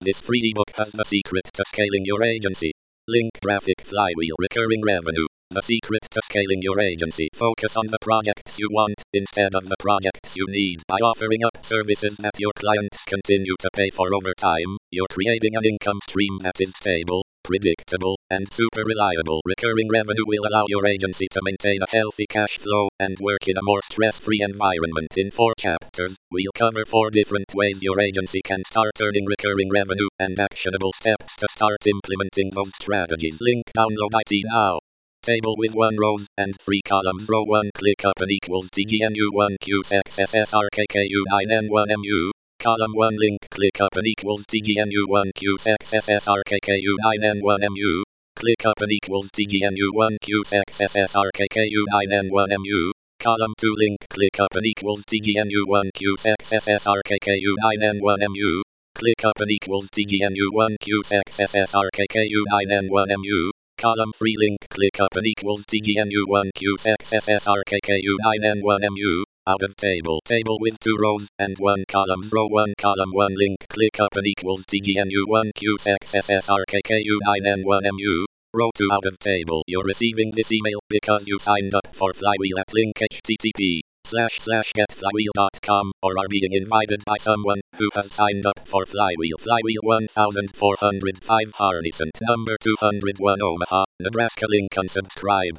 This free ebook has the secret to scaling your agency. Link graphic flywheel recurring revenue. The secret to scaling your agency. Focus on the projects you want instead of the projects you need. By offering up services that your clients continue to pay for over time, you're creating an income stream that is stable, predictable, and super reliable. Recurring revenue will allow your agency to maintain a healthy cash flow and work in a more stress-free environment. In 4 chapters, we'll cover 4 different ways your agency can start earning recurring revenue and actionable steps to start implementing those strategies. Link download IT now. Table with 1 rows and 3 columns. Row 1 ClickUp equals TGNU1 QSXSSRKKU9N1MU. Column 1 link ClickUp equals TGNU1 QSXSSRKKU9N1MU. ClickUp equals TGNU1 QSXSSRKKU9N1MU. Column 2 link ClickUp equals TGNU1 QSXSSRKKU9N1MU. ClickUp equals TGNU1 QSXSSRKKU9N1MU. Column 3 link ClickUp equals TGNU1 QSXSSRKKU9N1MU. Out of table. Table with 2 rows and 1 column. Row 1 column 1 link ClickUp equals TGNU1 QSXSSRKKU9N1MU. Row 2 out of table. You're receiving this email because you signed up for Flywheel at link http://getflywheel.com or are being invited by someone who has signed up for Flywheel. Flywheel 1405 Harnessant number 201 Omaha, Nebraska. Link unsubscribe.